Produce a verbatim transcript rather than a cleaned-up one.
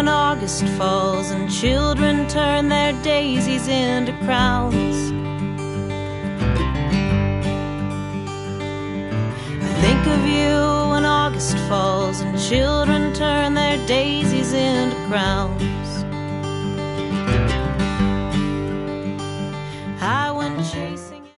when August falls and children turn their daisies into crowns. I think of you when August falls and children turn their daisies into crowns.